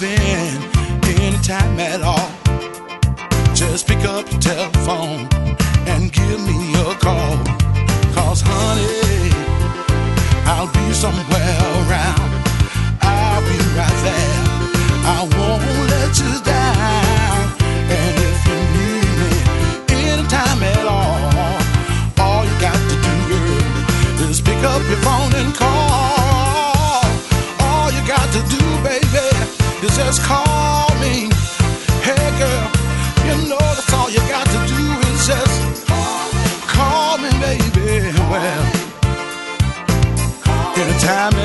moving anytime at all, just pick up your telephone and give me a call. 'Cause honey, I'll be somewhere around. I'll be right there. I won't let you down. And if you need me anytime at all you got to do, girl, is pick up your phone and call. All you got to do, baby, is just call me. Hey, girl, you know that's all you got to do is just call me, baby. Well, anytime